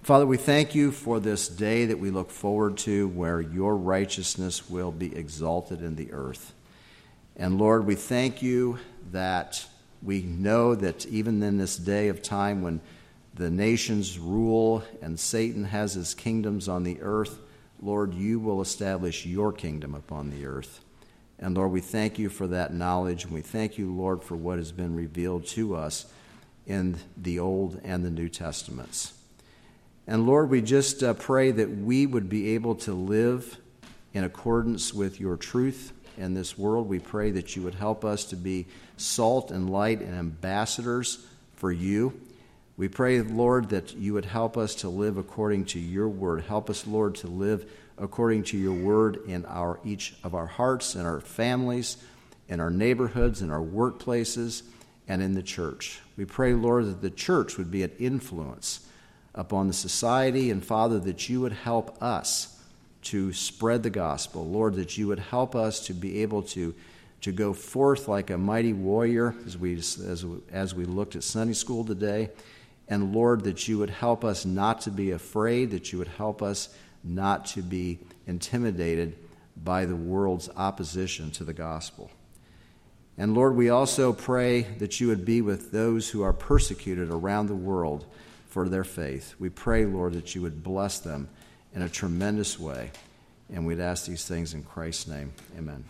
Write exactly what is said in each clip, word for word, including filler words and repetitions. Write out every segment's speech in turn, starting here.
Father, we thank you for this day that we look forward to where your righteousness will be exalted in the earth. And Lord, we thank you that we know that even in this day of time when the nations rule and Satan has his kingdoms on the earth, Lord, you will establish your kingdom upon the earth. And Lord, we thank you for that knowledge, and we thank you, Lord, for what has been revealed to us in the Old and the New Testaments. And Lord, we just uh, pray that we would be able to live in accordance with your truth in this world. We pray that you would help us to be salt and light and ambassadors for you. We pray, Lord, that you would help us to live according to your word. Help us, Lord, to live according to your word in our each of our hearts, in our families, in our neighborhoods, in our workplaces, and in the church. We pray, Lord, that the church would be an influence upon the society, and Father, that you would help us to spread the gospel. Lord, that you would help us to be able to, to go forth like a mighty warrior as we, as, as we looked at Sunday school today. And Lord, that you would help us not to be afraid, that you would help us not to be intimidated by the world's opposition to the gospel. And Lord, we also pray that you would be with those who are persecuted around the world for their faith. We pray, Lord, that you would bless them in a tremendous way. And we'd ask these things in Christ's name. Amen.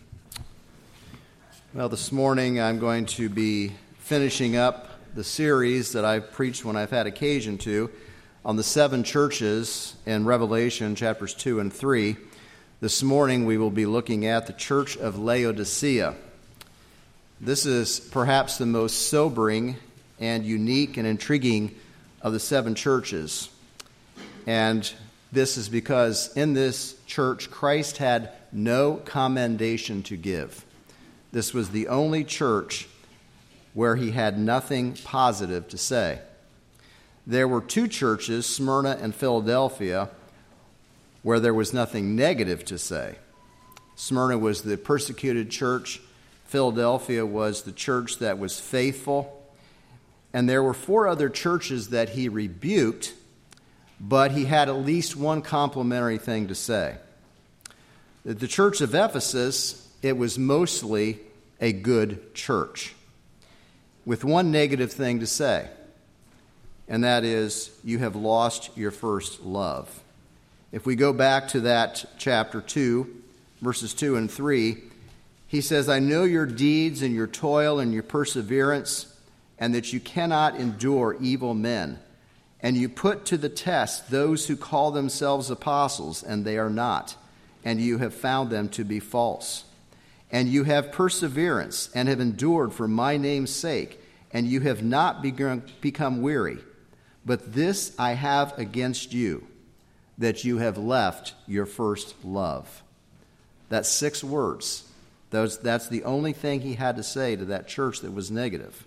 Well, this morning I'm going to be finishing up the series that I've preached when I've had occasion to on the seven churches in Revelation chapters two and three. This morning we will be looking at the church of Laodicea. This is perhaps the most sobering and unique and intriguing of the seven churches. And this is because in this church, Christ had no commendation to give. This was the only church where he had nothing positive to say. There were two churches, Smyrna and Philadelphia, where there was nothing negative to say. Smyrna was the persecuted church. Philadelphia was the church that was faithful. And there were four other churches that he rebuked, but he had at least one complimentary thing to say. The church of Ephesus, it was mostly a good church, with one negative thing to say, and that is, you have lost your first love. If we go back to that chapter two, verses two and three, he says, I know your deeds and your toil and your perseverance, and that you cannot endure evil men. And you put to the test those who call themselves apostles, and they are not, and you have found them to be false. And you have perseverance, and have endured for my name's sake, and you have not begun, become weary. But this I have against you, that you have left your first love. That's six words. Those, that's the only thing he had to say to that church that was negative.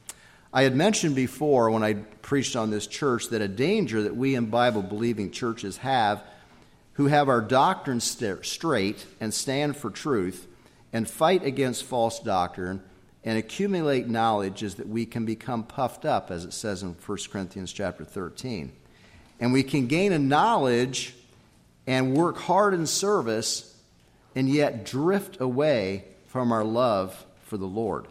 I had mentioned before when I preached on this church that a danger that we in Bible-believing churches have, who have our doctrine st- straight and stand for truth and fight against false doctrine and accumulate knowledge, is that we can become puffed up, as it says in First Corinthians chapter thirteen. And we can gain a knowledge and work hard in service and yet drift away from our love for the Lord.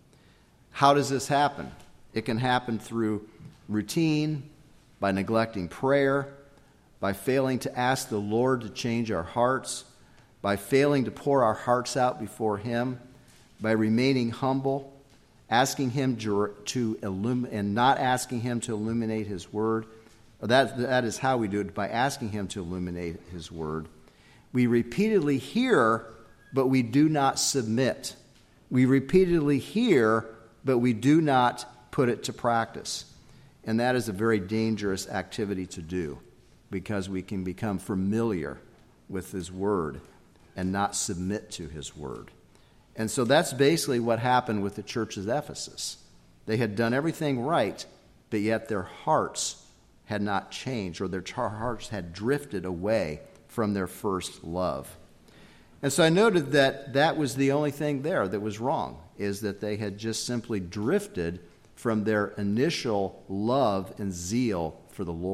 How does this happen? It can happen through routine, by neglecting prayer, by failing to ask the Lord to change our hearts, by failing to pour our hearts out before Him, by remaining humble, asking Him to, to illumine, and not asking Him to illuminate His Word. That, that is how we do it, by asking Him to illuminate His Word. We repeatedly hear, but we do not submit. We repeatedly hear, but we do not put it to practice. And that is a very dangerous activity to do, because we can become familiar with His Word and not submit to His Word. And so that's basically what happened with the church of Ephesus. They had done everything right, but yet their hearts had not changed, or their hearts had drifted away from their first love. And so I noted that that was the only thing there that was wrong, is that they had just simply drifted from their initial love and zeal for the Lord.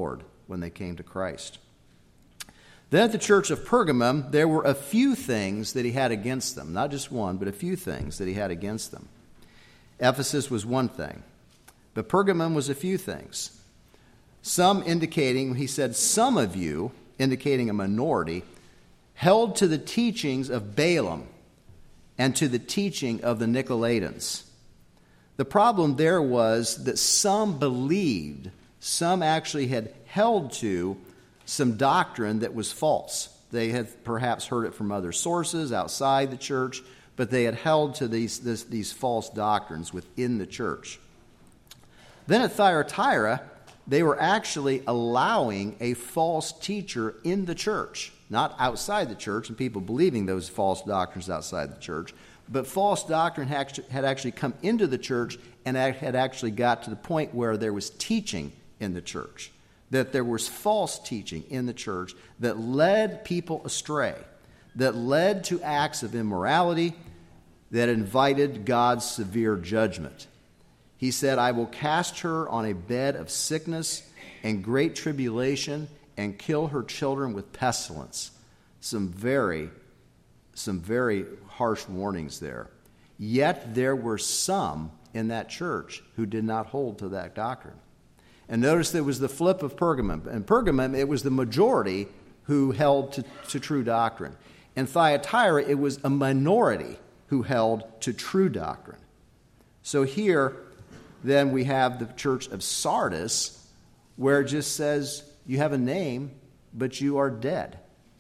when they came to Christ. Then at the church of Pergamum, there were a few things that he had against them. Not just one, but a few things that he had against them. Ephesus was one thing, but Pergamum was a few things. Some indicating, he said, some of you, indicating a minority, held to the teachings of Balaam and to the teaching of the Nicolaitans. The problem there was that some believed, some actually had held to some doctrine that was false. They had perhaps heard it from other sources outside the church, but they had held to these, this, these false doctrines within the church. Then at Thyatira, they were actually allowing a false teacher in the church, not outside the church, and people believing those false doctrines outside the church, but false doctrine had actually come into the church and had actually got to the point where there was teaching in the church, that there was false teaching in the church that led people astray, that led to acts of immorality, that invited God's severe judgment. He said, I will cast her on a bed of sickness and great tribulation and kill her children with pestilence. Some very, some very harsh warnings there. Yet there were some in that church who did not hold to that doctrine. And notice there was the flip of Pergamum. In Pergamum, it was the majority who held to, to true doctrine. In Thyatira, it was a minority who held to true doctrine. So here, then we have the church of Sardis, where it just says, you have a name, but you are dead.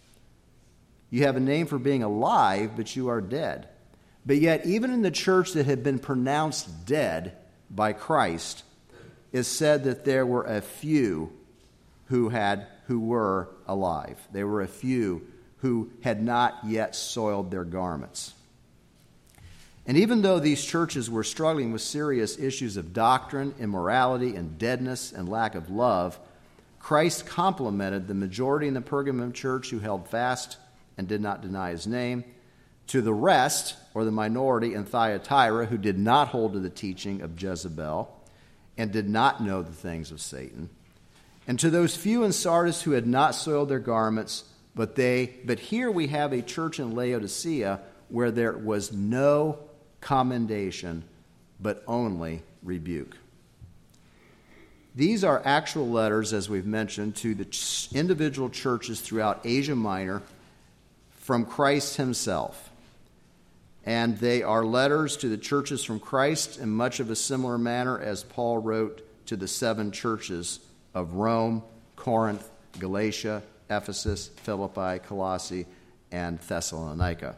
You have a name for being alive, but you are dead. But yet, even in the church that had been pronounced dead by Christ, it said that there were a few who had who were alive. There were a few who had not yet soiled their garments. And even though these churches were struggling with serious issues of doctrine, immorality, and deadness, and lack of love, Christ complimented the majority in the Pergamum church who held fast and did not deny his name, to the rest, or the minority in Thyatira, who did not hold to the teaching of Jezebel and did not know the things of Satan, and to those few in Sardis who had not soiled their garments, but they. But here we have a church in Laodicea where there was no commendation, but only rebuke. These are actual letters, as we've mentioned, to the ch- individual churches throughout Asia Minor from Christ himself. And they are letters to the churches from Christ in much of a similar manner as Paul wrote to the seven churches of Rome, Corinth, Galatia, Ephesus, Philippi, Colossae, and Thessalonica.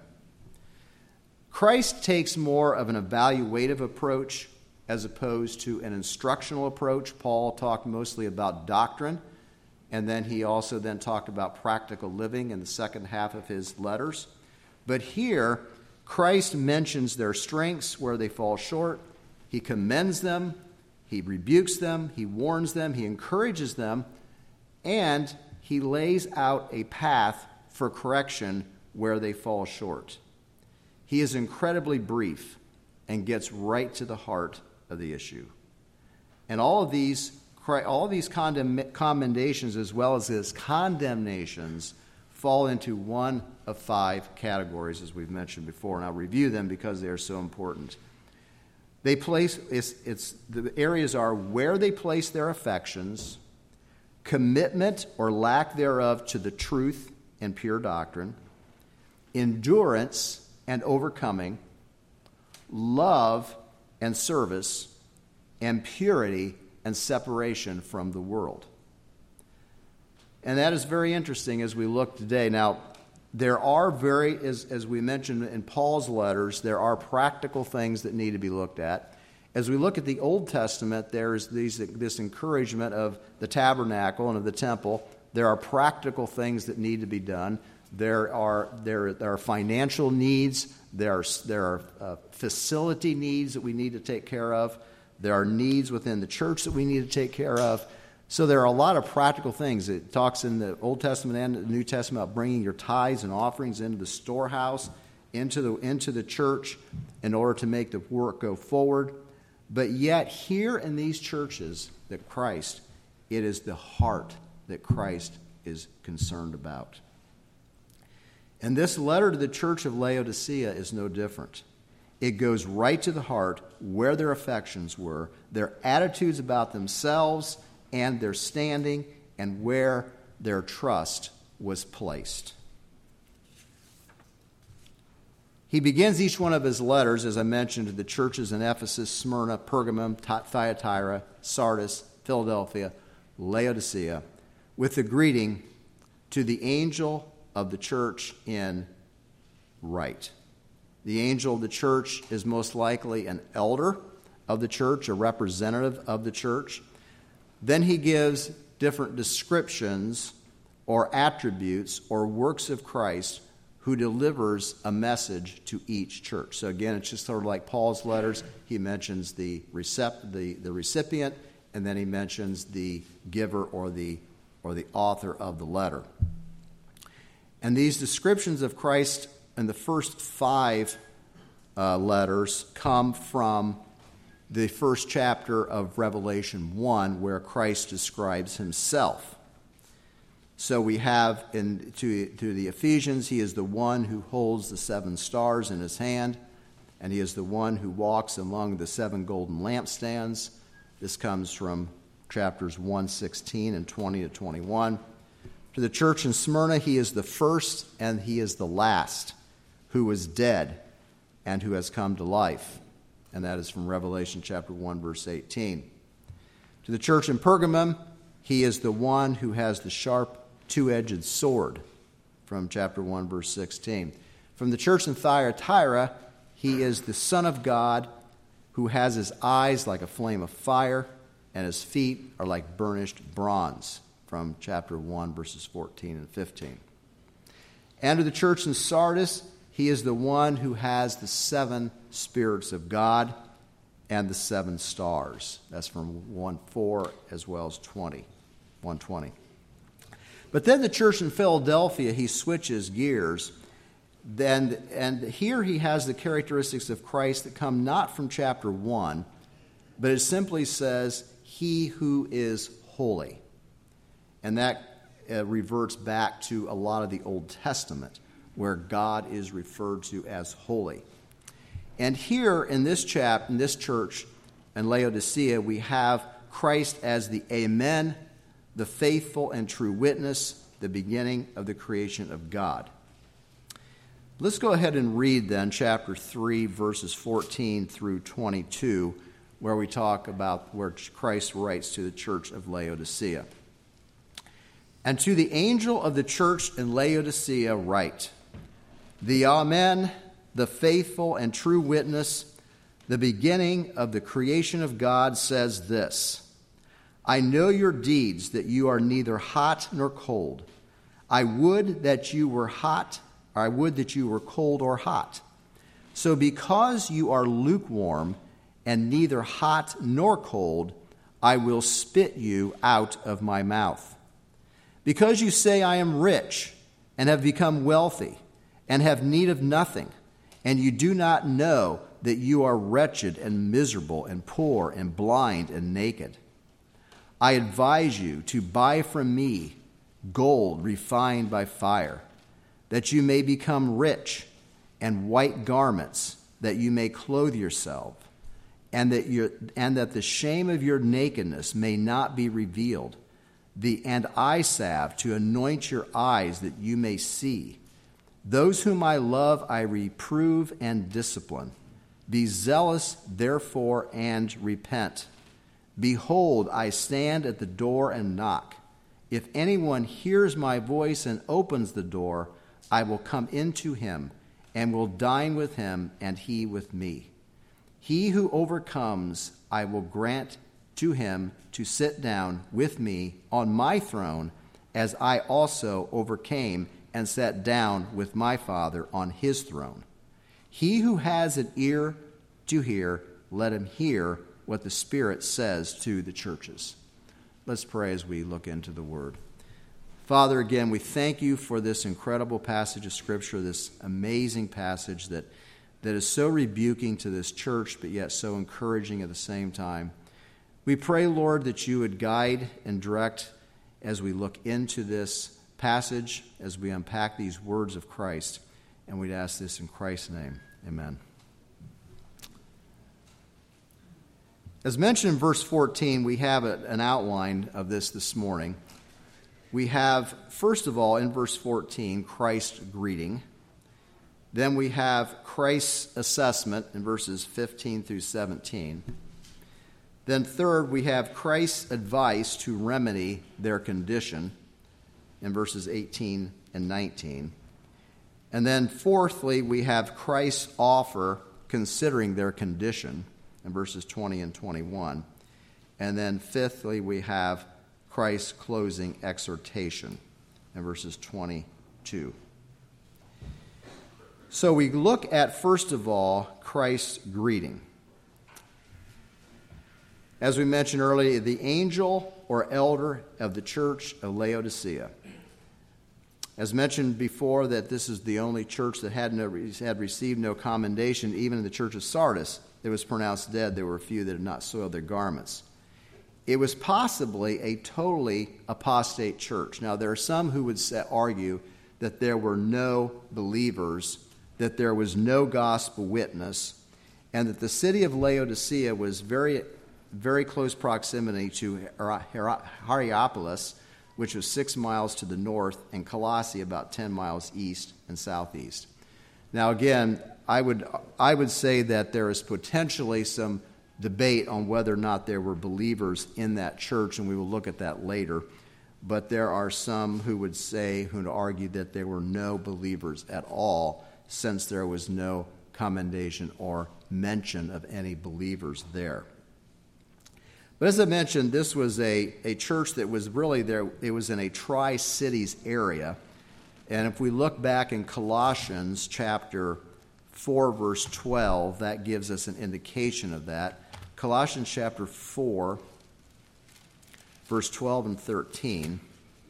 Christ takes more of an evaluative approach as opposed to an instructional approach. Paul talked mostly about doctrine, and then he also then talked about practical living in the second half of his letters. But here, Christ mentions their strengths where they fall short. He commends them, he rebukes them, he warns them, he encourages them, and he lays out a path for correction where they fall short. He is incredibly brief and gets right to the heart of the issue. And all of these, all of these condemn, commendations as well as his condemnations fall into one of five categories, as we've mentioned before, and I'll review them because they are so important. They place, it's, it's, the areas are where they place their affections, commitment or lack thereof to the truth and pure doctrine, endurance and overcoming, love and service, and purity and separation from the world. And that is very interesting as we look today. Now, there are very, as, as we mentioned in Paul's letters, there are practical things that need to be looked at. As we look at the Old Testament, there is these, this encouragement of the tabernacle and of the temple. There are practical things that need to be done. There are there, there are financial needs. There are, there are uh, facility needs that we need to take care of. There are needs within the church that we need to take care of. So there are a lot of practical things. It talks in the Old Testament and the New Testament about bringing your tithes and offerings into the storehouse, into the into the church, in order to make the work go forward. But yet here in these churches that Christ, it is the heart that Christ is concerned about. And this letter to the church of Laodicea is no different. It goes right to the heart, where their affections were, their attitudes about themselves and their standing, and where their trust was placed. He begins each one of his letters, as I mentioned, to the churches in Ephesus, Smyrna, Pergamum, Thyatira, Sardis, Philadelphia, Laodicea, with the greeting, to the angel of the church in Write. The angel of the church is most likely an elder of the church, a representative of the church. Then he gives different descriptions or attributes or works of Christ who delivers a message to each church. So again, it's just sort of like Paul's letters. He mentions the, recep- the, the recipient, and then he mentions the giver or the, or the author of the letter. And these descriptions of Christ in the first five uh, letters come from the first chapter of Revelation one, where Christ describes himself. So we have in to, to the Ephesians, he is the one who holds the seven stars in his hand, and he is the one who walks among the seven golden lampstands. This comes from chapters one sixteen and twenty to twenty-one. To the church in Smyrna, he is the first and he is the last, who was dead and who has come to life. And that is from Revelation chapter one, verse eighteen. To the church in Pergamum, he is the one who has the sharp two-edged sword, from chapter one, verse sixteen. From the church in Thyatira, he is the Son of God, who has his eyes like a flame of fire, and his feet are like burnished bronze, from chapter one, verses fourteen and fifteen. And to the church in Sardis, he is the one who has the seven spirits of God and the seven stars. That's from one four as well as twenty, one twenty. But then the church in Philadelphia, he switches gears. Then, and here he has the characteristics of Christ that come not from chapter one, but it simply says, he who is holy. And that uh, reverts back to a lot of the Old Testament, where God is referred to as holy. And here in this chap, in this church in Laodicea, we have Christ as the Amen, the faithful and true witness, the beginning of the creation of God. Let's go ahead and read then chapter three, verses fourteen through twenty-two, where we talk about where Christ writes to the church of Laodicea. And to the angel of the church in Laodicea write, the Amen, the faithful and true witness, the beginning of the creation of God, says this, I know your deeds, that you are neither hot nor cold. I would that you were hot, or I would that you were cold or hot. So because you are lukewarm and neither hot nor cold, I will spit you out of my mouth. Because you say, I am rich and have become wealthy and have need of nothing, and you do not know that you are wretched and miserable and poor and blind and naked. I advise you to buy from me gold refined by fire, that you may become rich, and white garments, that you may clothe yourself, and that your and that the shame of your nakedness may not be revealed, the and eye salve to anoint your eyes, that you may see. Those whom I love I reprove and discipline. Be zealous, therefore, and repent. Behold, I stand at the door and knock. If anyone hears my voice and opens the door, I will come into him and will dine with him and he with me. He who overcomes, I will grant to him to sit down with me on my throne, as I also overcame and sat down with my Father on his throne. He who has an ear to hear, let him hear what the Spirit says to the churches. Let's pray as we look into the Word. Father, again, we thank you for this incredible passage of Scripture, this amazing passage that, that is so rebuking to this church, but yet so encouraging at the same time. We pray, Lord, that you would guide and direct as we look into this passage, as we unpack these words of Christ. And we'd ask this in Christ's name. Amen. As mentioned in verse fourteen, we have a, an outline of this this morning. We have, first of all, in verse fourteen, Christ's greeting. Then we have Christ's assessment in verses fifteen through seventeen. Then third, we have Christ's advice to remedy their condition in verses eighteen and nineteen. And then fourthly, we have Christ's offer considering their condition in verses twenty and twenty-one. And then fifthly, we have Christ's closing exhortation in verses twenty-two. So we look at, first of all, Christ's greeting. As we mentioned earlier, the angel or elder of the church of Laodicea. As mentioned before, that this is the only church that had, no, had received no commendation. Even in the church of Sardis, it was pronounced dead. There were a few that had not soiled their garments. It was possibly a totally apostate church. Now, there are some who would say, argue that there were no believers, that there was no gospel witness, and that the city of Laodicea was very, very close proximity to Hierapolis, which was six miles to the north, and Colossae about ten miles east and southeast. Now, again, I would I would say that there is potentially some debate on whether or not there were believers in that church, and we will look at that later. But there are some who would say, who would argue that there were no believers at all, since there was no commendation or mention of any believers there. But as I mentioned, this was a, a church that was really there. It was in a Tri-Cities area. And if we look back in Colossians chapter four, verse twelve, that gives us an indication of that. Colossians chapter four, verse twelve and thirteen.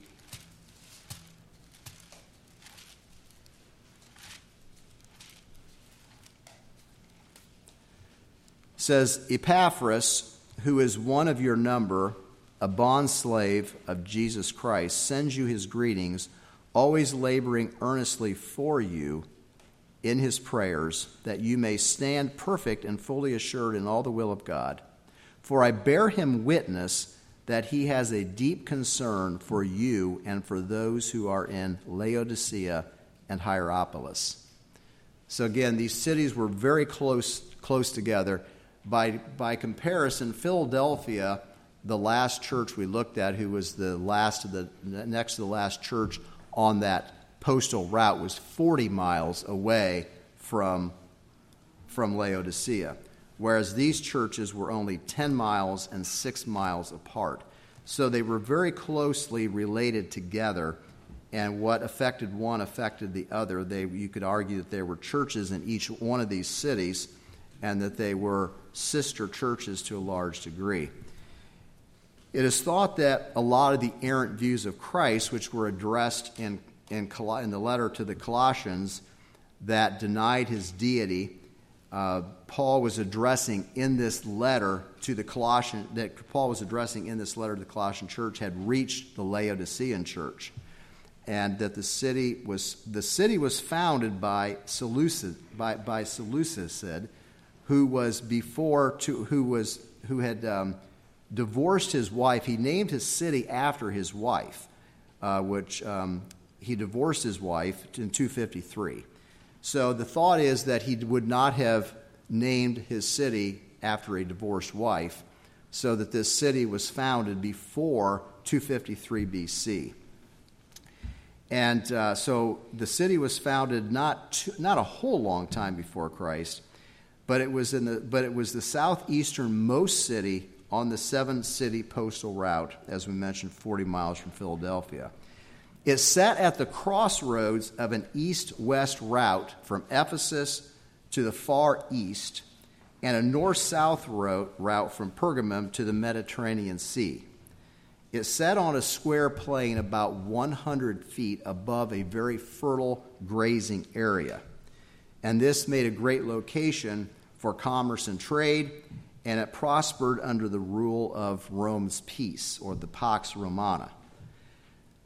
Says, Epaphras, who is one of your number, a bondslave of Jesus Christ, sends you his greetings, always laboring earnestly for you in his prayers, that you may stand perfect and fully assured in all the will of God. For I bear him witness that he has a deep concern for you and for those who are in Laodicea and Hierapolis. So again, these cities were very close, close together. By, by comparison, Philadelphia, the last church we looked at, who was the last of the next to the last church on that postal route, was forty miles away from, from Laodicea, whereas these churches were only ten miles and six miles apart. So they were very closely related together, and what affected one affected the other. They, you could argue that there were churches in each one of these cities, and that they were sister churches to a large degree. It is thought that a lot of the errant views of Christ, which were addressed in, in, Col- in the letter to the Colossians that denied his deity, uh, Paul was addressing in this letter to the Colossian, that Paul was addressing in this letter to the Colossian church, had reached the Laodicean church. And that the city was the city was founded by Seleucid, by, by Seleucid, who was before to, who was who had um, divorced his wife. He named his city after his wife, uh, which um, he divorced his wife in two fifty-three. So the thought is that he would not have named his city after a divorced wife, so that this city was founded before two fifty-three B C. And uh, so the city was founded not too, not a whole long time before Christ. But it was in the but it was the southeasternmost city on the seven-city postal route, as we mentioned, forty miles from Philadelphia. It sat at the crossroads of an east-west route from Ephesus to the far east, and a north-south route from Pergamum to the Mediterranean Sea. It sat on a square plain about one hundred feet above a very fertile grazing area. And this made a great location for commerce and trade, and it prospered under the rule of Rome's peace, or the Pax Romana.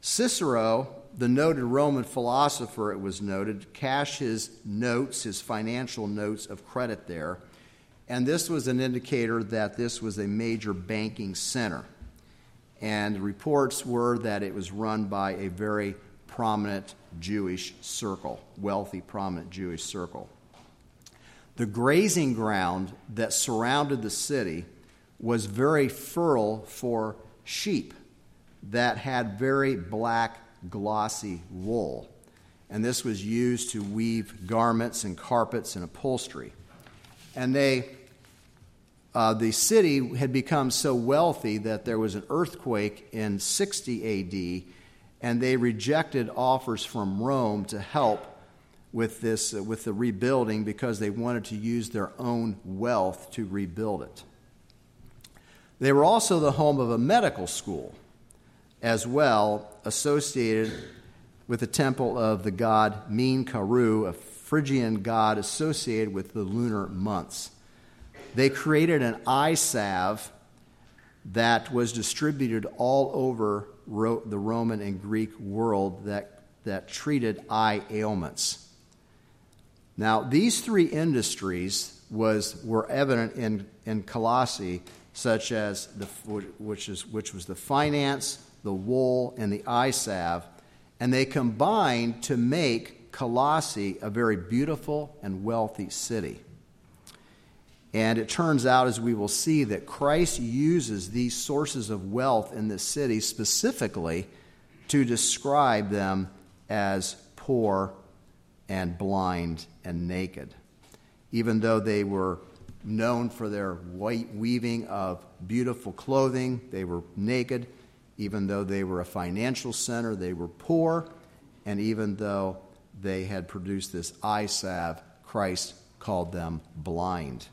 Cicero, the noted Roman philosopher, it was noted, cashed his notes, his financial notes of credit there, and this was an indicator that this was a major banking center. And reports were that it was run by a very prominent Jewish circle, wealthy, prominent Jewish circle. The grazing ground that surrounded the city was very fertile for sheep that had very black, glossy wool. And this was used to weave garments and carpets and upholstery. And they, uh, the city had become so wealthy that there was an earthquake in sixty A D, and they rejected offers from Rome to help with this, uh, with the rebuilding, because they wanted to use their own wealth to rebuild it. They were also the home of a medical school as well, associated with the temple of the god Min-Karu, a Phrygian god associated with the lunar months. They created an eye salve that was distributed all over Ro- the Roman and Greek world that, that treated eye ailments. Now, these three industries was were evident in, in Colossae, such as the which is which was the finance, the wool, and the eye salve, and they combined to make Colossae a very beautiful and wealthy city. And it turns out, as we will see, that Christ uses these sources of wealth in this city specifically to describe them as poor and blind and naked. Even though they were known for their white weaving of beautiful clothing, they were naked. Even though they were a financial center, they were poor. And even though they had produced this eye salve, Christ called them blind.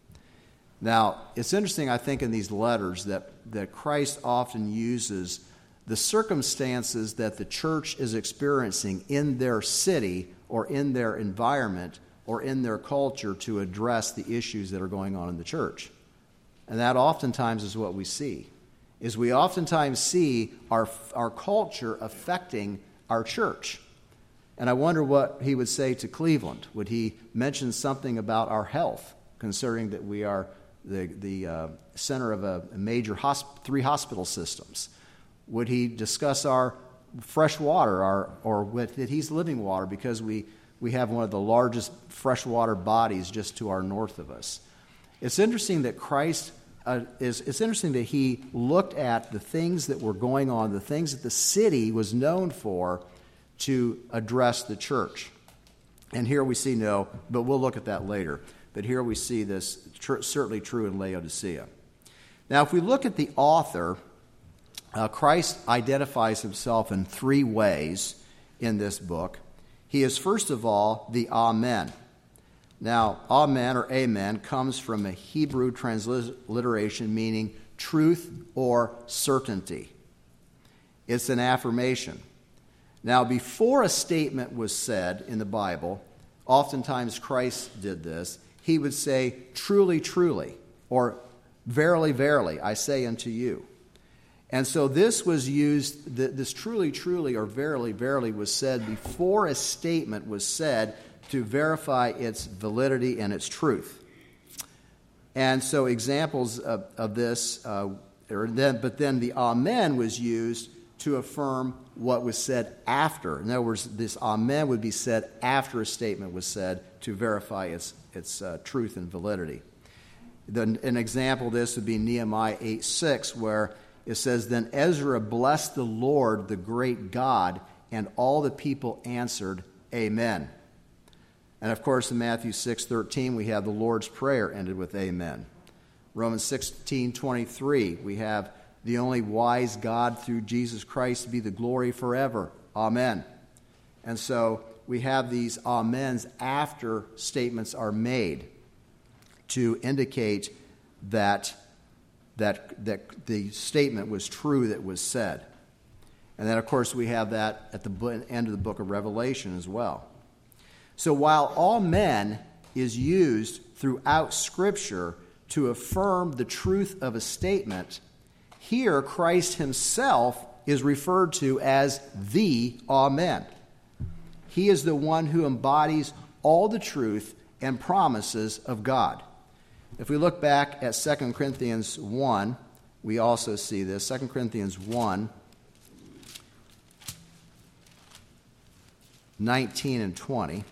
Now, it's interesting, I think, in these letters that, that Christ often uses the circumstances that the church is experiencing in their city or in their environment or in their culture to address the issues that are going on in the church. And that oftentimes is what we see, is we oftentimes see our, our culture affecting our church. And I wonder what he would say to Cleveland. Would he mention something about our health, considering that we are the, the uh, center of a, a major hosp- three hospital systems? Would he discuss our fresh water, our, or what, that he's living water, because we, we have one of the largest freshwater bodies just to our north of us? It's interesting that Christ, uh, is, it's interesting that he looked at the things that were going on, the things that the city was known for, to address the church. And here we see no, but we'll look at that later. But here we see this tr- certainly true in Laodicea. Now, if we look at the author, uh, Christ identifies himself in three ways in this book. He is, first of all, the Amen. Now, Amen or Amen comes from a Hebrew transliteration meaning truth or certainty. It's an affirmation. Now, before a statement was said in the Bible, oftentimes Christ did this, he would say, truly, truly, or verily, verily, I say unto you. And so this was used, this truly, truly, or verily, verily was said before a statement was said to verify its validity and its truth. And so examples of, of this, uh, or then, but then the Amen was used to affirm what was said after. In other words, this Amen would be said after a statement was said to verify its, its uh, truth and validity. Then an example of this would be Nehemiah eight six, where it says, Then Ezra blessed the Lord, the great God, and all the people answered, Amen. And of course, in Matthew six thirteen, we have the Lord's Prayer ended with Amen. Romans sixteen twenty-three, we have the only wise God through Jesus Christ be the glory forever. Amen. And so we have these amens after statements are made to indicate that, that, that the statement was true that was said. And then, of course, we have that at the end of the book of Revelation as well. So while amen is used throughout Scripture to affirm the truth of a statement, here, Christ himself is referred to as the Amen. He is the one who embodies all the truth and promises of God. If we look back at Second Corinthians one, we also see this. Second Corinthians one, nineteen and twenty.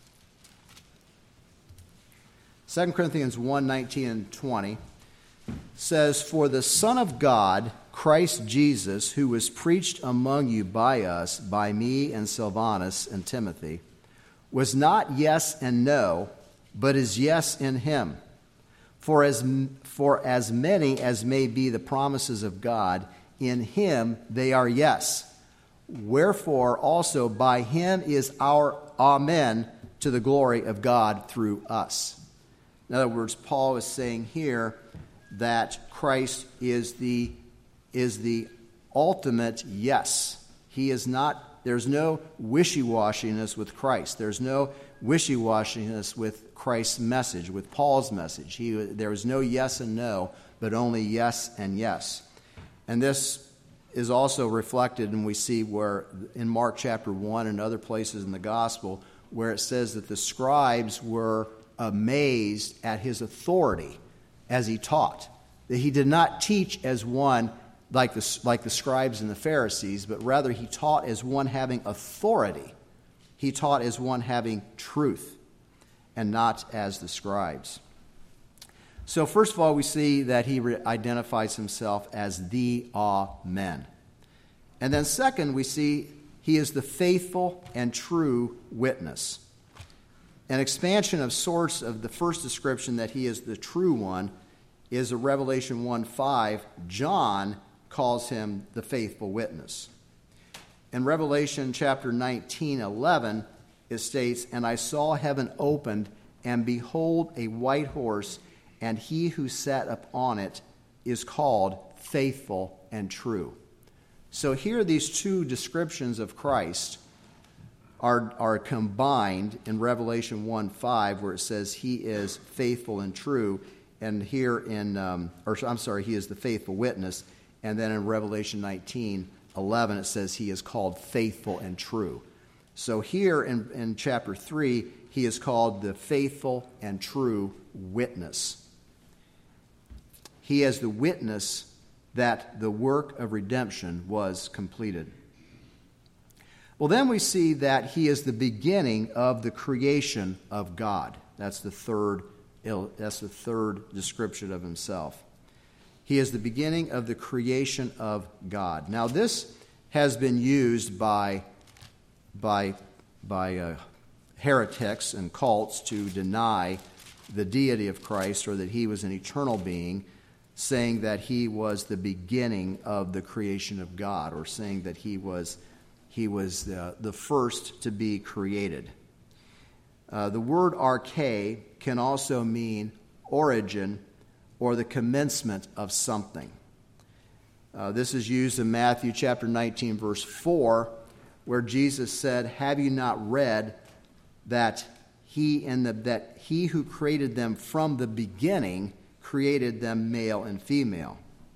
Second Corinthians one, nineteen and twenty says, "For the Son of God, Christ Jesus, who was preached among you by us, by me and Silvanus and Timothy, was not yes and no, but is yes in him. For as, for as many as may be the promises of God, in him they are yes. Wherefore also by him is our Amen to the glory of God through us." In other words, Paul is saying here that Christ is the is the ultimate yes. He is not, there's no wishy-washiness with Christ. There's no wishy-washiness with Christ's message, with Paul's message. He, there is no yes and no, but only yes and yes. And this is also reflected, and we see where in Mark chapter one and other places in the gospel, where it says that the scribes were amazed at his authority as he taught. That he did not teach as one like the, like the scribes and the Pharisees, but rather he taught as one having authority. He taught as one having truth, and not as the scribes. So first of all, we see that he re- identifies himself as the Amen. And then second, we see he is the faithful and true witness. An expansion of sorts of the first description that he is the true one is a Revelation one five. John calls him the faithful witness. In Revelation chapter nineteen eleven, it states, "And I saw heaven opened, and behold, a white horse, and he who sat upon it is called Faithful and True." So here these two descriptions of Christ are, are combined in Revelation one five, where it says he is faithful and true, and here in, um, or I'm sorry, he is the faithful witness, and then in Revelation nineteen eleven it says he is called faithful and true. So here in, in chapter three, he is called the faithful and true witness. He is the witness that the work of redemption was completed. Well, then we see that he is the beginning of the creation of God. That's the third, that's the third description of himself. He is the beginning of the creation of God. Now, this has been used by by by uh, heretics and cults to deny the deity of Christ, or that he was an eternal being, saying that he was the beginning of the creation of God, or saying that he was he was the, the first to be created. Uh, the word arche can also mean origin or the commencement of something. Uh, this is used in Matthew chapter nineteen, verse four, where Jesus said, "Have you not read that he in the that he who created them from the beginning created them male and female?"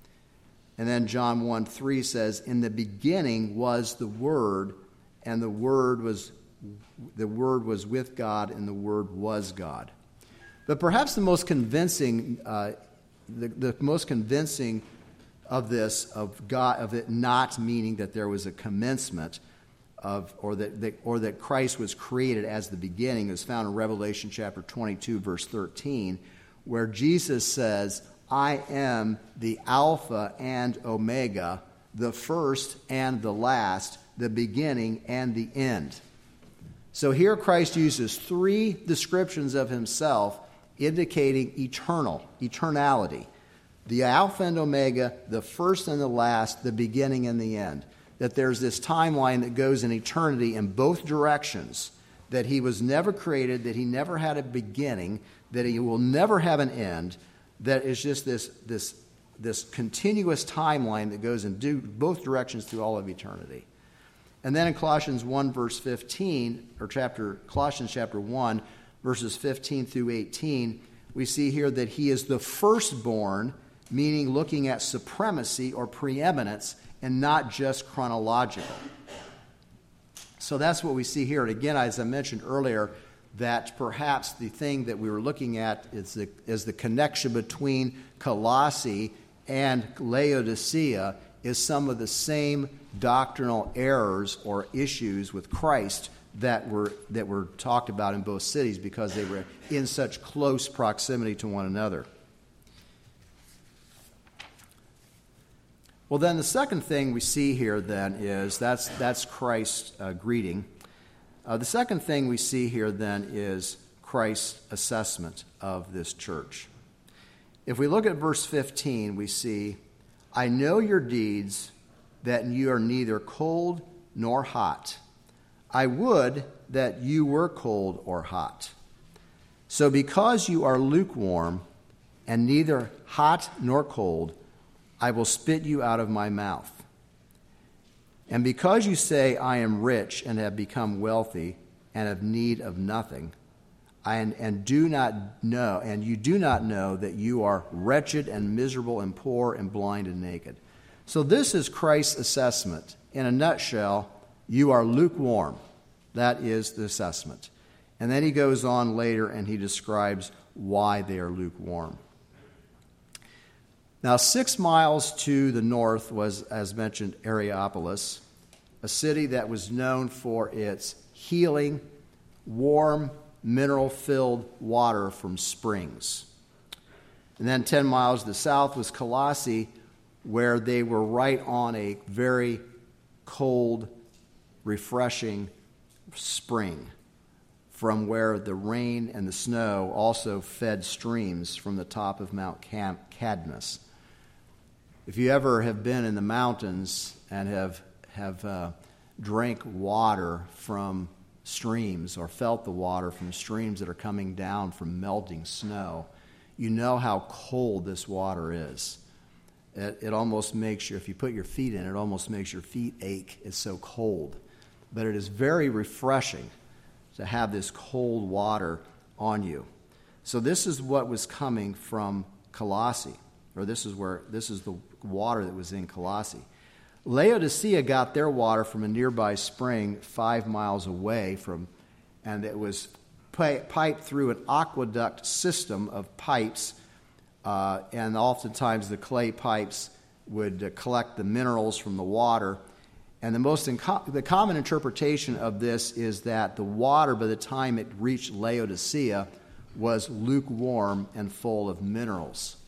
And then John one three says, "In the beginning was the Word, and the Word was the Word was with God, and the Word was God." But perhaps the most convincing, uh, the, the most convincing of this, of God, of it not meaning that there was a commencement of, or that, that or that Christ was created as the beginning, is found in Revelation chapter twenty-two, verse thirteen, where Jesus says, "I am the Alpha and Omega, the first and the last, the beginning and the end." So here Christ uses three descriptions of himself indicating eternal, eternality. The Alpha and Omega, the first and the last, the beginning and the end. That there's this timeline that goes in eternity in both directions. That he was never created, that he never had a beginning, that he will never have an end. That is just this, this, this continuous timeline that goes in do, both directions through all of eternity. And then in Colossians one, verse fifteen, or chapter Colossians chapter one, verses fifteen through eighteen, we see here that he is the firstborn, meaning looking at supremacy or preeminence and not just chronological. So that's what we see here. And again, as I mentioned earlier, that perhaps the thing that we were looking at is the, is the connection between Colossae and Laodicea is some of the same doctrinal errors or issues with Christ that were that were talked about in both cities because they were in such close proximity to one another. Well, then the second thing we see here then is that's that's Christ's uh, greeting. Uh, the second thing we see here then is Christ's assessment of this church. If we look at verse fifteen, we see, "I know your deeds, that you are neither cold nor hot. I would that you were cold or hot. So because you are lukewarm and neither hot nor cold, I will spit you out of my mouth. And because you say, I am rich and have become wealthy and have need of nothing, and, and do not know, and you do not know that you are wretched and miserable and poor and blind and naked." So this is Christ's assessment. In a nutshell, you are lukewarm. That is the assessment. And then he goes on later and he describes why they are lukewarm. Now, six miles to the north was, as mentioned, Areopolis, a city that was known for its healing, warm, mineral-filled water from springs. And then ten miles to the south was Colossae, where they were right on a very cold, refreshing spring from where the rain and the snow also fed streams from the top of Mount Cadmus. If you ever have been in the mountains and have, have uh, drank water from streams or felt the water from streams that are coming down from melting snow, you know how cold this water is. It, it almost makes you, if you put your feet in, it almost makes your feet ache. It's so cold. But it is very refreshing to have this cold water on you. So this is what was coming from Colossae, or this is where this is the water that was in Colossae. Laodicea got their water from a nearby spring five miles away from, and it was piped through an aqueduct system of pipes. Uh, and oftentimes the clay pipes would uh, collect the minerals from the water. And the most inco- the common interpretation of this is that the water, by the time it reached Laodicea, was lukewarm and full of minerals.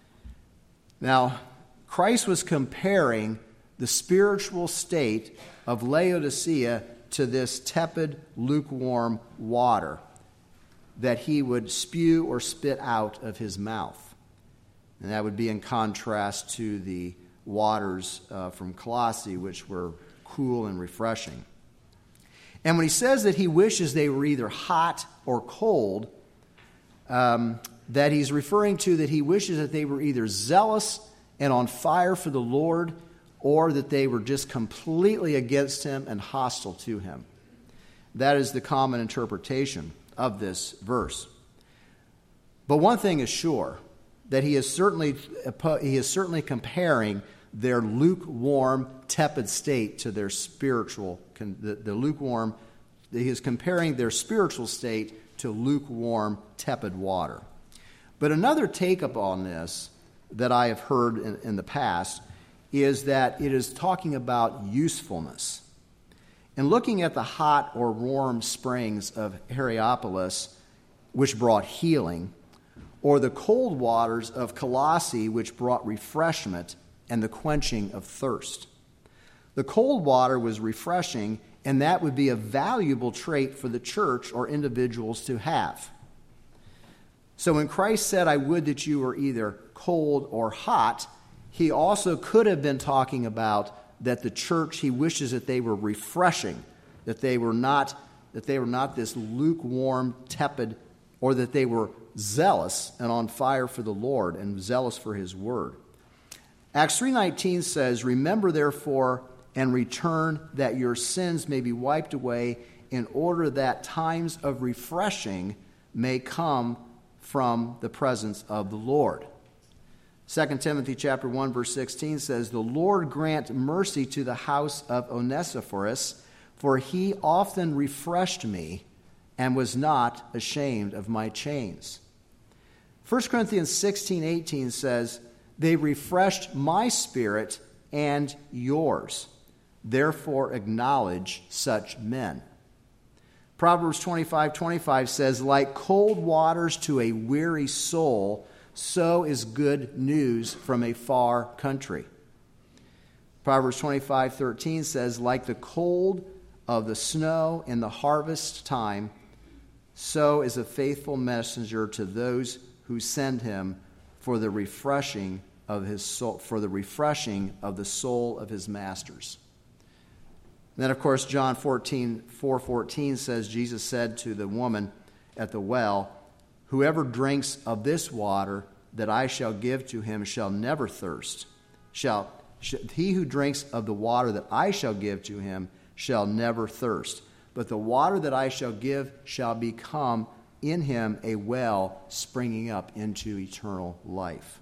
Now, Christ was comparing the spiritual state of Laodicea to this tepid, lukewarm water that he would spew or spit out of his mouth. And that would be in contrast to the waters uh, from Colossae, which were cool and refreshing. And when he says that he wishes they were either hot or cold, um, that he's referring to that he wishes that they were either zealous and on fire for the Lord, or that they were just completely against him and hostile to him. That is the common interpretation of this verse. But one thing is sure, that he is certainly he is certainly comparing their lukewarm, tepid state to their spiritual, the, the lukewarm, he is comparing their spiritual state to lukewarm, tepid water. But another take-up on this that I have heard in, in the past is that it is talking about usefulness. And looking at the hot or warm springs of Hierapolis, which brought healing, or the cold waters of Colossae, which brought refreshment and the quenching of thirst. The cold water was refreshing, and that would be a valuable trait for the church or individuals to have. So when Christ said, I would that you were either cold or hot, he also could have been talking about that the church, he wishes that they were refreshing, that they were not, that they were not this lukewarm, tepid, or that they were zealous and on fire for the Lord and zealous for his word. Acts three nineteen says, remember therefore and return that your sins may be wiped away in order that times of refreshing may come from the presence of the Lord. Second Timothy chapter one, verse sixteen says, "The Lord grant mercy to the house of Onesiphorus, for he often refreshed me and was not ashamed of my chains." First Corinthians sixteen, eighteen says, "They refreshed my spirit and yours. Therefore acknowledge such men." Proverbs twenty-five, twenty-five says, "Like cold waters to a weary soul, so is good news from a far country." Proverbs twenty-five, thirteen says, "Like the cold of the snow in the harvest time, so is a faithful messenger to those who send him for the refreshing of his soul, for the refreshing of the soul of his masters." And then, of course, John fourteen, four fourteen says, Jesus said to the woman at the well, "Whoever drinks of this water that I shall give to him shall never thirst. Shall, sh- he who drinks of the water that I shall give to him shall never thirst. But the water that I shall give shall become in him a well springing up into eternal life."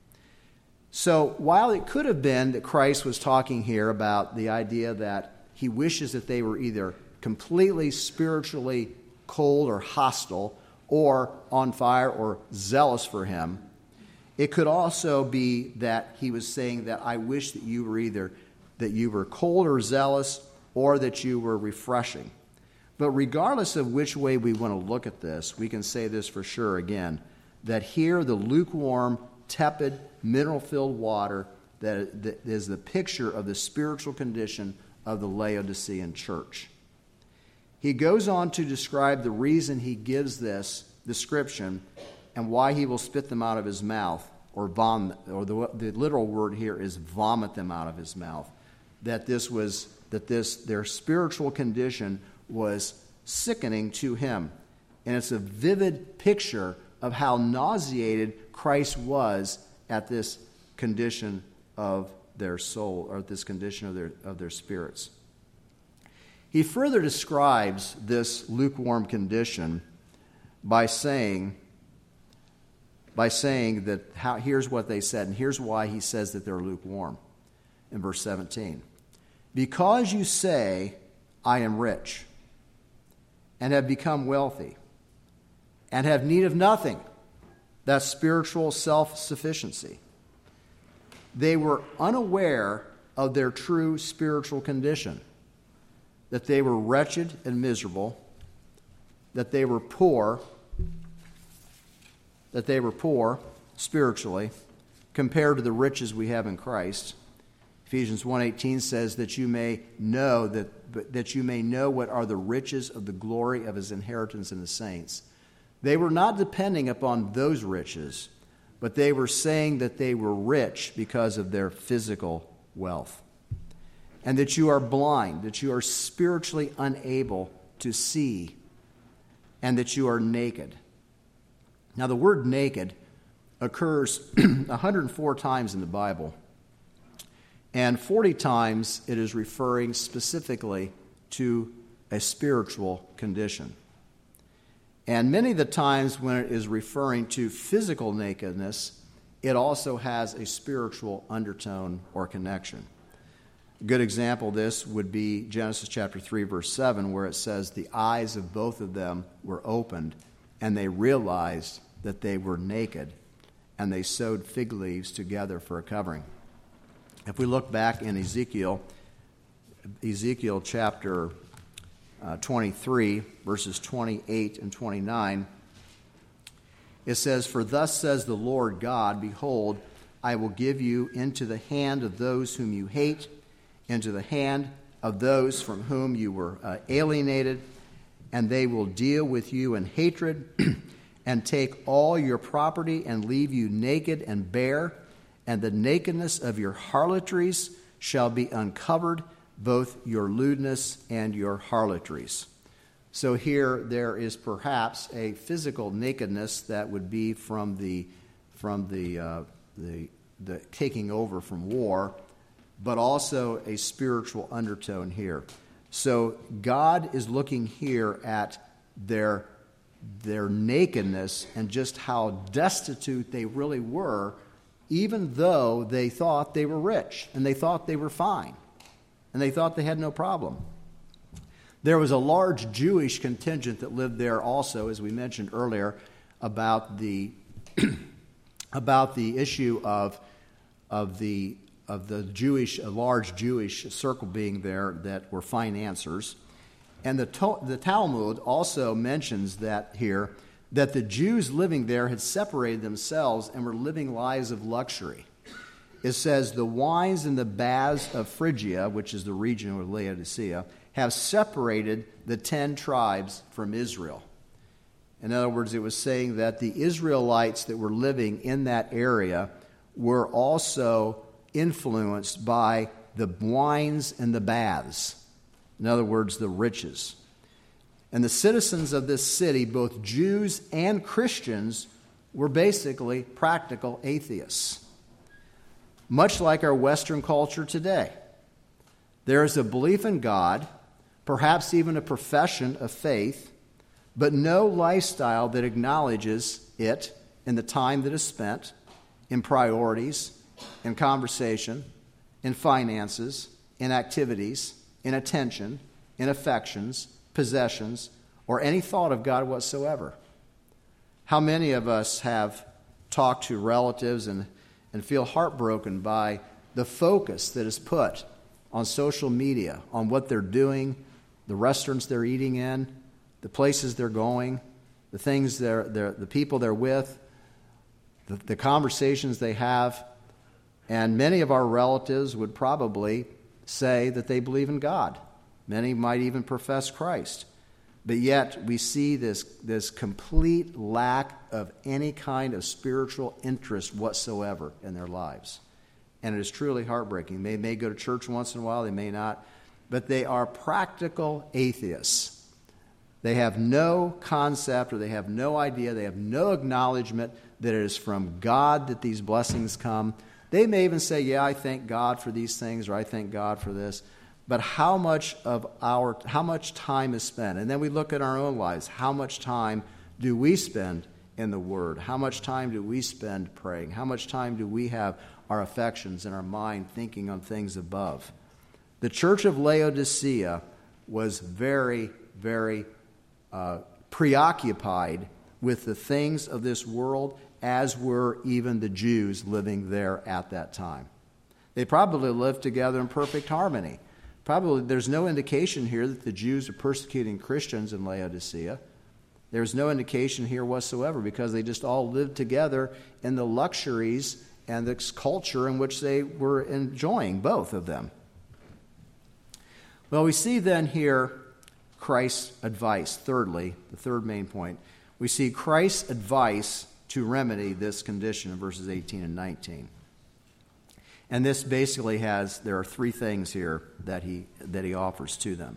So while it could have been that Christ was talking here about the idea that he wishes that they were either completely spiritually cold or hostile, or on fire or zealous for him, it could also be that he was saying that I wish that you were either that you were cold or zealous, or that you were refreshing. But regardless of which way we want to look at this, we can say this for sure again, that here the lukewarm, tepid, mineral-filled water that, that is the picture of the spiritual condition of the Laodicean church. He goes on to describe the reason he gives this description and why he will spit them out of his mouth, or vomit, or the, the literal word here is vomit them out of his mouth. That this was that this their spiritual condition was sickening to him, and it's a vivid picture of how nauseated Christ was at this condition of their soul, or this condition of their of their spirits. He further describes this lukewarm condition by saying, by saying that how, here's what they said, and here's why he says that they're lukewarm. In verse seventeen, "Because you say, 'I am rich, and have become wealthy, and have need of nothing,'" that's spiritual self-sufficiency. They were unaware of their true spiritual condition, that they were wretched and miserable, that they were poor, that they were poor spiritually compared to the riches we have in Christ. Ephesians one eighteen says that you may know that that you may know what are the riches of the glory of his inheritance in the saints. They were not depending upon those riches, but they were saying that they were rich because of their physical wealth. And that you are blind, that you are spiritually unable to see, and that you are naked. Now, the word naked occurs one hundred four times in the Bible, and forty times it is referring specifically to a spiritual condition. And many of the times when it is referring to physical nakedness, it also has a spiritual undertone or connection. A good example of this would be Genesis chapter three, verse seven, where it says, "The eyes of both of them were opened, and they realized that they were naked, and they sewed fig leaves together for a covering." If we look back in Ezekiel, Ezekiel chapter uh, twenty-three, verses twenty-eight and twenty-nine, it says, "For thus says the Lord God, behold, I will give you into the hand of those whom you hate, into the hand of those from whom you were uh, alienated, and they will deal with you in hatred and take all your property and leave you naked and bare, and the nakedness of your harlotries shall be uncovered, both your lewdness and your harlotries." So here there is perhaps a physical nakedness that would be from the from the uh, the the taking over from war, but also a spiritual undertone here. So God is looking here at their their nakedness and just how destitute they really were even though they thought they were rich and they thought they were fine and they thought they had no problem. There was a large Jewish contingent that lived there also, as we mentioned earlier, about the about the issue of of the of the Jewish, a large Jewish circle being there that were financiers. And the, to, the Talmud also mentions that here, that the Jews living there had separated themselves and were living lives of luxury. It says, the wines and the baths of Phrygia, which is the region of Laodicea, have separated the ten tribes from Israel. In other words, it was saying that the Israelites that were living in that area were also influenced by the wines and the baths. In other words, the riches. And the citizens of this city, both Jews and Christians, were basically practical atheists. Much like our Western culture today. There is a belief in God, perhaps even a profession of faith, but no lifestyle that acknowledges it in the time that is spent, in priorities, in conversation, in finances, in activities, in attention, in affections, possessions, or any thought of God whatsoever. How many of us have talked to relatives and, and feel heartbroken by the focus that is put on social media, on what they're doing, the restaurants they're eating in, the places they're going, the things they're, they're the people they're with, the, the conversations they have. And many of our relatives would probably say that they believe in God. Many might even profess Christ. But yet we see this, this complete lack of any kind of spiritual interest whatsoever in their lives. And it is truly heartbreaking. They may go to church once in a while, they may not. But they are practical atheists. They have no concept or they have no idea, they have no acknowledgement that it is from God that these blessings come. They may even say, yeah, I thank God for these things, or I thank God for this. But how much of our, how much time is spent? And then we look at our own lives. How much time do we spend in the Word? How much time do we spend praying? How much time do we have our affections and our mind thinking on things above? The church of Laodicea was very, very uh, preoccupied with the things of this world, as were even the Jews living there at that time. They probably lived together in perfect harmony. Probably there's no indication here that the Jews are persecuting Christians in Laodicea. There's no indication here whatsoever, because they just all lived together in the luxuries and the culture in which they were enjoying, both of them. Well, we see then here Christ's advice. Thirdly, the third main point, we see Christ's advice to remedy this condition in verses eighteen and nineteen. And this basically has, there are three things here that he that he offers to them.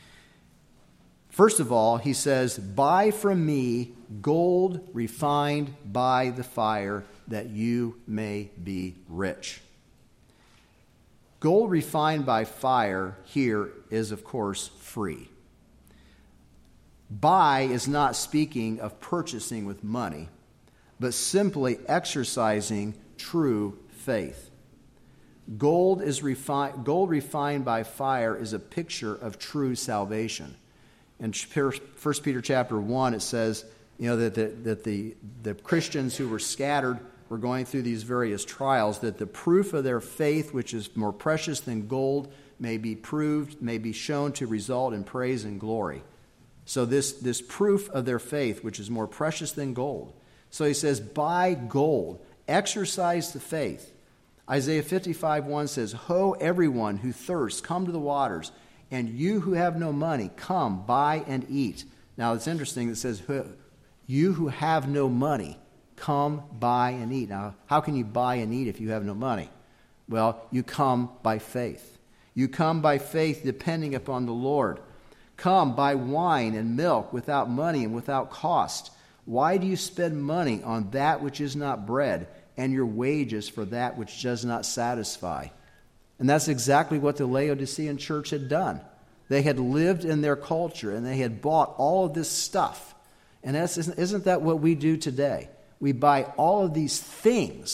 First of all, he says, buy from me gold refined by the fire, that you may be rich. Gold refined by fire here is, of course, free. Buy is not speaking of purchasing with money, but simply exercising true faith. Gold is refi- gold refined by fire is a picture of true salvation. In First Peter chapter one, it says, you know, that the, that the, the Christians who were scattered were going through these various trials, that the proof of their faith, which is more precious than gold, may be proved, may be shown to result in praise and glory. So this, this proof of their faith, which is more precious than gold. So he says, buy gold, exercise the faith. Isaiah fifty-five one says, ho, everyone who thirsts, come to the waters, and you who have no money, come, buy and eat. Now it's interesting, it says, you who have no money, come, buy and eat. Now, how can you buy and eat if you have no money? Well, you come by faith. You come by faith depending upon the Lord. Come, buy wine and milk without money and without cost. Why do you spend money on that which is not bread, and your wages for that which does not satisfy? And that's exactly what the Laodicean church had done. They had lived in their culture, and they had bought all of this stuff. And that's, isn't that what we do today? We buy all of these things,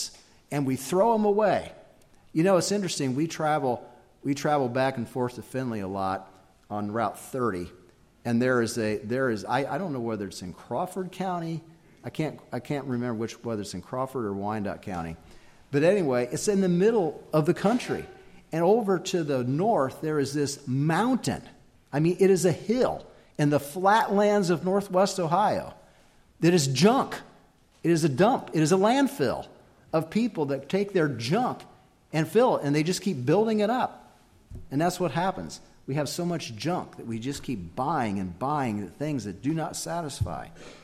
and we throw them away. You know, it's interesting. We travel we travel back and forth to Findlay a lot on Route thirty, and there is a there is I, I don't know whether it's in Crawford County. I can't I can't remember which whether it's in Crawford or Wyandotte County, but anyway, it's in the middle of the country, and over to the north there is this mountain. I mean, it is a hill in the flatlands of northwest Ohio that is junk. It is a dump. It is a landfill of people that take their junk and fill it, and they just keep building it up. And that's what happens. We have so much junk that we just keep buying and buying things that do not satisfy.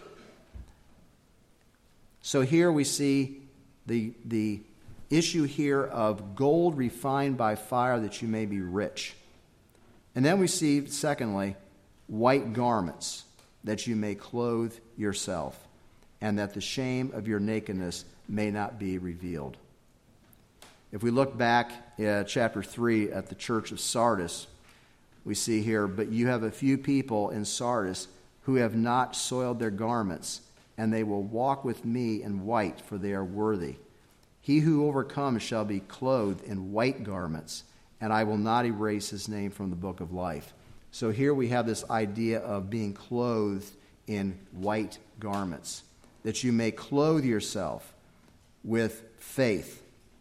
So here we see the, the issue here of gold refined by fire that you may be rich. And then we see, secondly, white garments that you may clothe yourself, and that the shame of your nakedness may not be revealed. If we look back at chapter three at the church of Sardis, we see here, but you have a few people in Sardis who have not soiled their garments, and they will walk with me in white, for they are worthy. He who overcomes shall be clothed in white garments, and I will not erase his name from the book of life. So here we have this idea of being clothed in white garments, that you may clothe yourself with faith.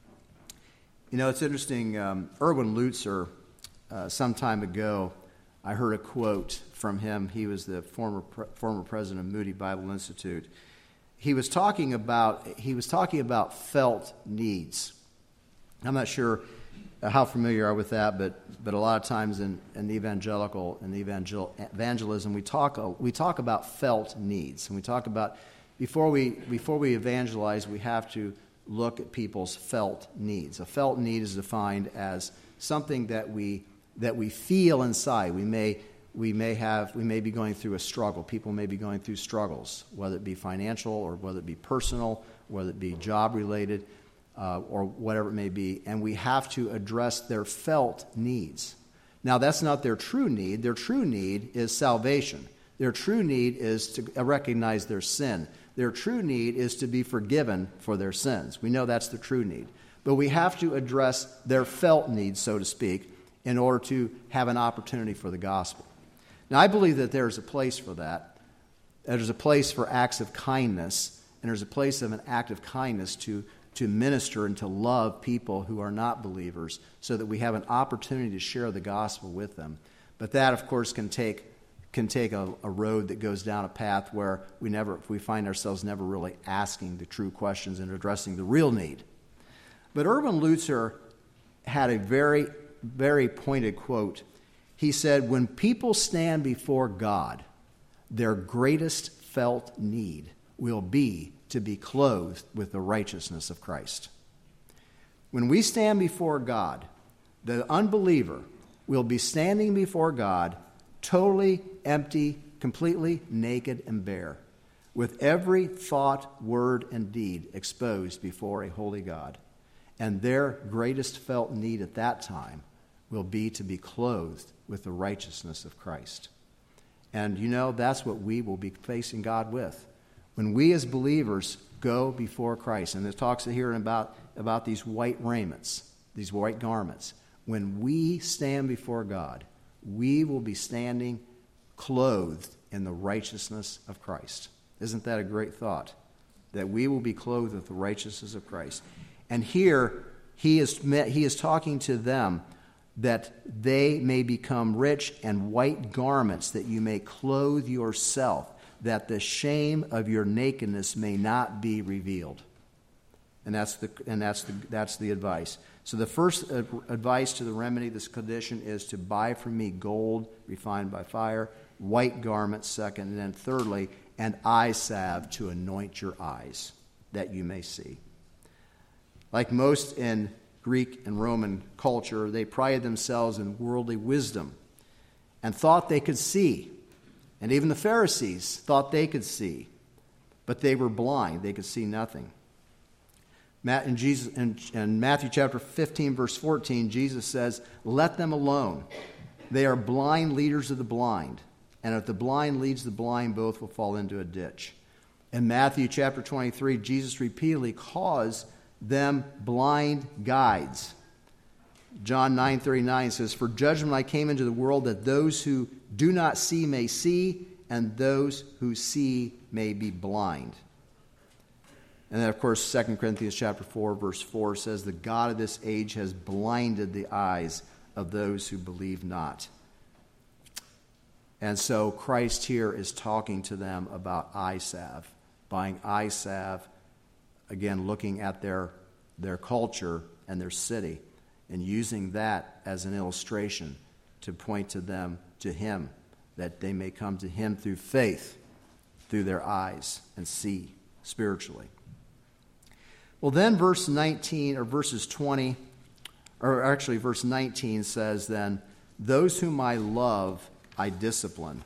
You know, it's interesting. Um, Erwin Lutzer, uh, some time ago, I heard a quote from him. He was the former pre- former president of Moody Bible Institute. He was talking about he was talking about felt needs. I'm not sure how familiar you are with that, but but a lot of times in, in evangelical and evangel, evangelism, we talk we talk about felt needs, and we talk about before we before we evangelize, we have to look at people's felt needs. A felt need is defined as something that we that we feel inside. We may we may have we may be going through a struggle. People may be going through struggles, whether it be financial or whether it be personal, whether it be job related, uh, or whatever it may be, and we have to address their felt needs. Now, that's not their true need. Their true need is salvation. Their true need is to recognize their sin. Their true need is to be forgiven for their sins. We know that's the true need. But we have to address their felt needs, so to speak, in order to have an opportunity for the gospel. Now, I believe that there's a place for that. There's a place for acts of kindness, and there's a place of an act of kindness to, to minister and to love people who are not believers so that we have an opportunity to share the gospel with them. But that, of course, can take can take a, a road that goes down a path where we never we find ourselves never really asking the true questions and addressing the real need. But Erwin Lutzer had a very, very pointed quote. He said, when people stand before God, their greatest felt need will be to be clothed with the righteousness of Christ. When we stand before God, the unbeliever will be standing before God totally empty, completely naked and bare, with every thought, word, and deed exposed before a holy God. And their greatest felt need at that time will be to be clothed with the righteousness of Christ. And you know, that's what we will be facing God with. When we as believers go before Christ, and it talks here about, about these white raiments, these white garments, when we stand before God, we will be standing clothed in the righteousness of Christ. Isn't that a great thought? That we will be clothed with the righteousness of Christ. And here, he is, he is talking to them that they may become rich and white garments, that you may clothe yourself, that the shame of your nakedness may not be revealed. And that's the and that's the that's the advice. So the first advice to the remedy this condition is to buy from me gold refined by fire, white garments second, and then thirdly, and eye salve to anoint your eyes, that you may see. Like most in Greek and Roman culture, they prided themselves in worldly wisdom and thought they could see. And even the Pharisees thought they could see, but they were blind. They could see nothing. In, Jesus, in, in Matthew chapter fifteen, verse fourteen, Jesus says, let them alone. They are blind leaders of the blind. And if the blind leads the blind, both will fall into a ditch. In Matthew chapter twenty-three, Jesus repeatedly calls them blind guides. John nine thirty-nine says, "For judgment I came into the world, that those who do not see may see, and those who see may be blind." And then, of course, Second Corinthians chapter four, verse four says, "The God of this age has blinded the eyes of those who believe not." And so Christ here is talking to them about eye salve, buying eye salve, again, looking at their, their culture and their city, and using that as an illustration to point to them, to him, that they may come to him through faith, through their eyes, and see spiritually. Well, then verse nineteen, or verses twenty, or actually verse nineteen says then, "Those whom I love I discipline,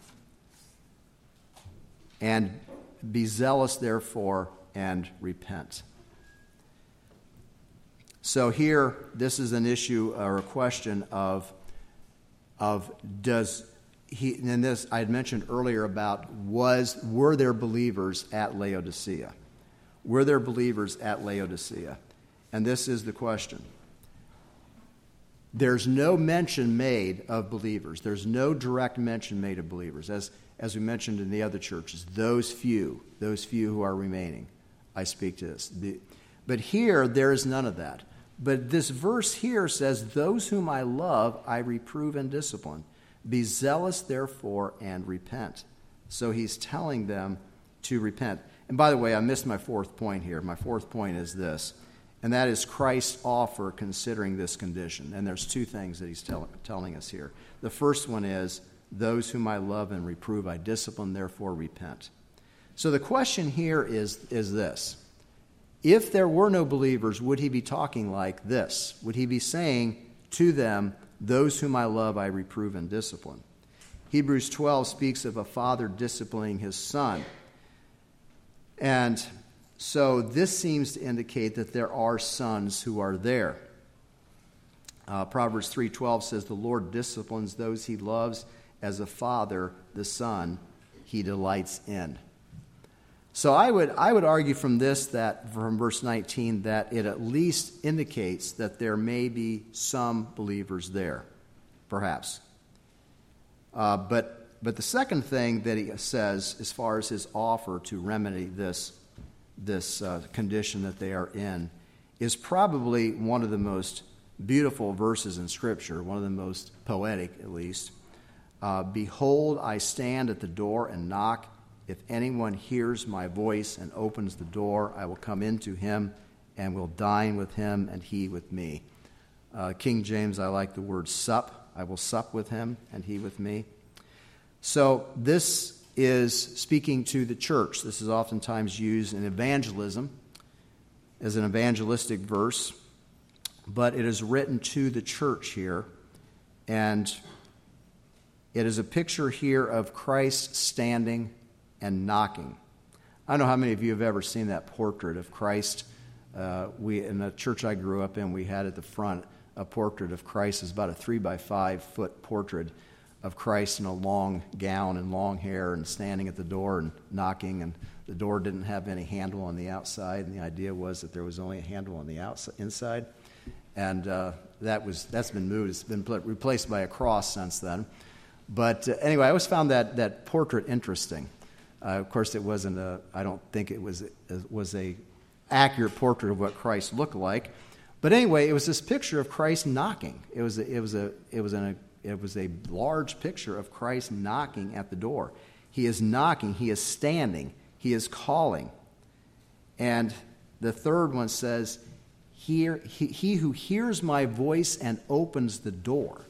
and be zealous therefore and repent." So here, this is an issue or a question of, of does he, and this I had mentioned earlier about was, were there believers at Laodicea? Were there believers at Laodicea? And this is the question. There's no mention made of believers. There's no direct mention made of believers. As, as we mentioned in the other churches, those few, those few who are remaining, I speak to this. The, but here, there is none of that. But this verse here says, "Those whom I love, I reprove and discipline. Be zealous, therefore, and repent." So he's telling them to repent. And by the way, I missed my fourth point here. My fourth point is this, and that is Christ's offer considering this condition. And there's two things that he's tell, telling us here. The first one is, "Those whom I love and reprove, I discipline, therefore repent." So the question here is, is this. If there were no believers, would he be talking like this? Would he be saying to them, "Those whom I love, I reprove and discipline"? Hebrews twelve speaks of a father disciplining his son. And so this seems to indicate that there are sons who are there. Uh, Proverbs three twelve says, "The Lord disciplines those he loves, as a father the son he delights in." So I would I would argue from this, that from verse nineteen, that it at least indicates that there may be some believers there, perhaps. Uh, but but the second thing that he says, as far as his offer to remedy this this uh, condition that they are in, is probably one of the most beautiful verses in Scripture, one of the most poetic, at least. Uh, "Behold, I stand at the door and knock. If anyone hears my voice and opens the door, I will come into him and will dine with him and he with me." Uh, King James, I like the word sup. "I will sup with him and he with me." So this is speaking to the church. This is oftentimes used in evangelism as an evangelistic verse, but it is written to the church here, and it is a picture here of Christ standing and knocking. I don't know how many of you have ever seen that portrait of Christ. Uh, we in the church I grew up in, we had at the front a portrait of Christ. It's about a three by five foot portrait of Christ in a long gown and long hair and standing at the door and knocking. And the door didn't have any handle on the outside, and the idea was that there was only a handle on the outside, inside. And uh, that was that's been moved. It's been put, replaced by a cross since then. But uh, anyway, I always found that that portrait interesting. Uh, of course, it wasn't a. I don't think it was it was a accurate portrait of what Christ looked like. But anyway, it was this picture of Christ knocking. It was a, it was a it was an it was a large picture of Christ knocking at the door. He is knocking. He is standing. He is calling. And the third one says, "Here he, he who hears my voice and opens the door,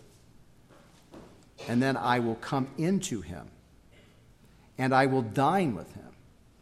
and then I will come into him, and I will dine with him,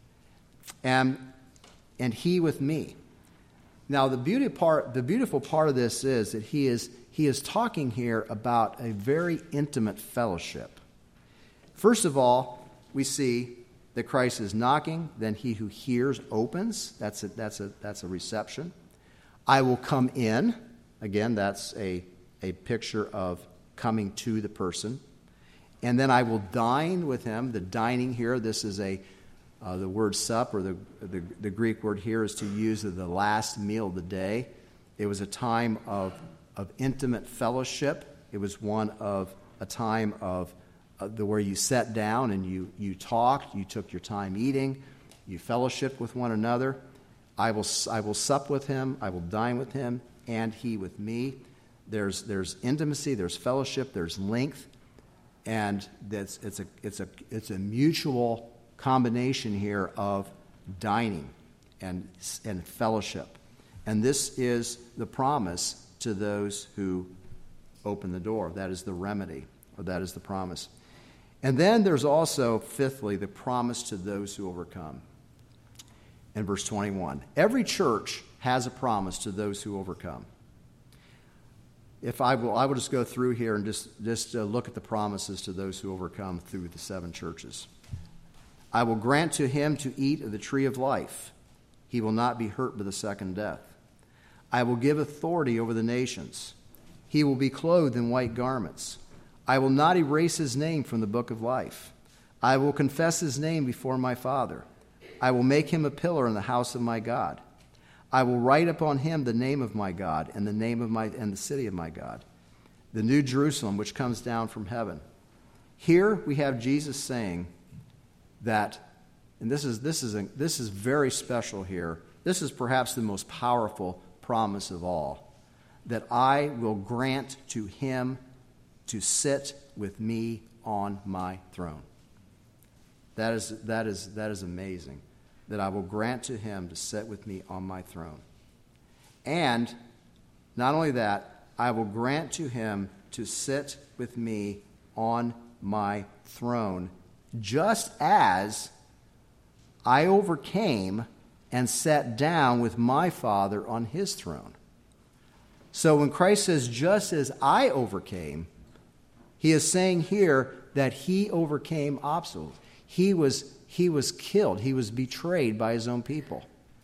and and he with me." Now, the beauty part, the beautiful part of this is that he is he is talking here about a very intimate fellowship. First of all, we see that Christ is knocking. Then he who hears opens. That's a, that's a that's a reception. I will come in. Again, that's a a picture of coming to the person. And then I will dine with him. The dining here, this is a Uh, the word sup, or the, the, the Greek word here, is to use of the last meal of the day. It was a time of, of intimate fellowship. It was one of a time of uh, the where you sat down and you, you talked, you took your time eating, you fellowshiped with one another. I will, I will sup with him, I will dine with him, and he with me. There's, there's intimacy, there's fellowship, there's length, and that's, it's, a, it's, a, it's a mutual combination here of dining and, and fellowship. And this is the promise to those who open the door. That is the remedy, or that is the promise. And then there's also, fifthly, the promise to those who overcome. In verse twenty-one, every church has a promise to those who overcome. If I will, I will just go through here and just, just uh, look at the promises to those who overcome through the seven churches. I will grant to him to eat of the tree of life. He will not be hurt by the second death. I will give authority over the nations. He will be clothed in white garments. I will not erase his name from the book of life. I will confess his name before my Father. I will make him a pillar in the house of my God. I will write upon him the name of my God and the name of my and the city of my God, the new Jerusalem which comes down from heaven. Here we have Jesus saying that, and this is this is a, this is very special here. This is perhaps the most powerful promise of all, that I will grant to him to sit with me on my throne. That is that is that is amazing. That I will grant to him to sit with me on my throne. And not only that, I will grant to him to sit with me on my throne, just as I overcame and sat down with my Father on his throne. So when Christ says, just as I overcame, he is saying here that he overcame obstacles. He was He was killed. He was betrayed by his own people.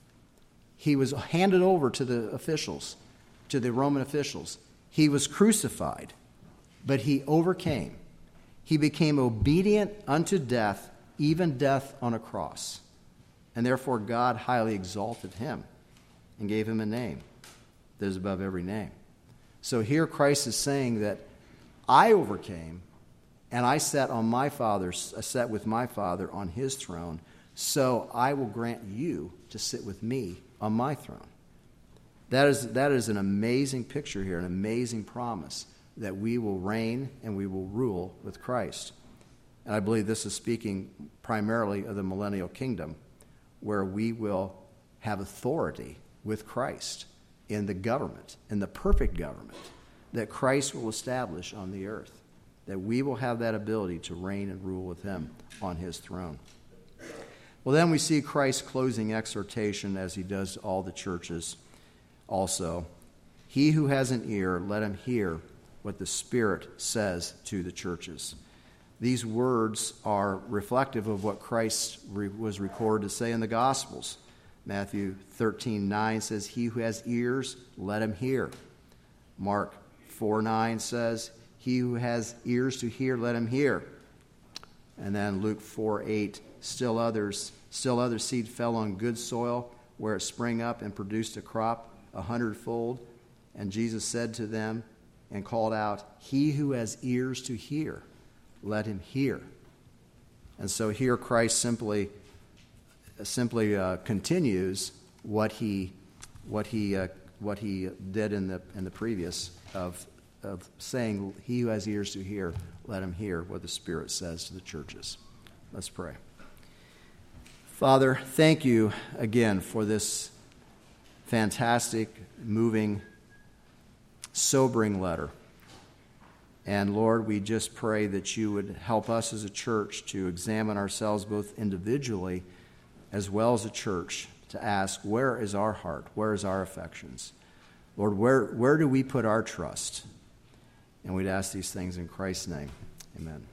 He was handed over to the officials, to the Roman officials. He was crucified, but he overcame. He became obedient unto death, even death on a cross. And therefore God highly exalted him and gave him a name that is above every name. So here Christ is saying that I overcame, and I sat on my father's, I sat with my Father on his throne, so I will grant you to sit with me on my throne. That is, that is an amazing picture here, an amazing promise that we will reign and we will rule with Christ. And I believe this is speaking primarily of the millennial kingdom, where we will have authority with Christ in the government, in the perfect government that Christ will establish on the earth. That we will have that ability to reign and rule with him on his throne. Well, then we see Christ's closing exhortation, as he does to all the churches also. He who has an ear, let him hear what the Spirit says to the churches. These words are reflective of what Christ re- was recorded to say in the Gospels. Matthew thirteen nine says, he who has ears, let him hear. Mark four nine says, he who has ears to hear, let him hear. And then Luke four eight, still others, still other seed fell on good soil, where it sprang up and produced a crop a hundredfold. And Jesus said to them and called out, he who has ears to hear, let him hear. And so here Christ simply, simply uh, continues what he, what he, uh, what he did in the in the previous of. of saying, he who has ears to hear, let him hear what the Spirit says to the churches. Let's pray. Father, thank you again for this fantastic, moving, sobering letter. And Lord, we just pray that you would help us as a church to examine ourselves both individually as well as a church, to ask, where is our heart? Where is our affections? Lord, where, where do we put our trust? And we'd ask these things in Christ's name. Amen.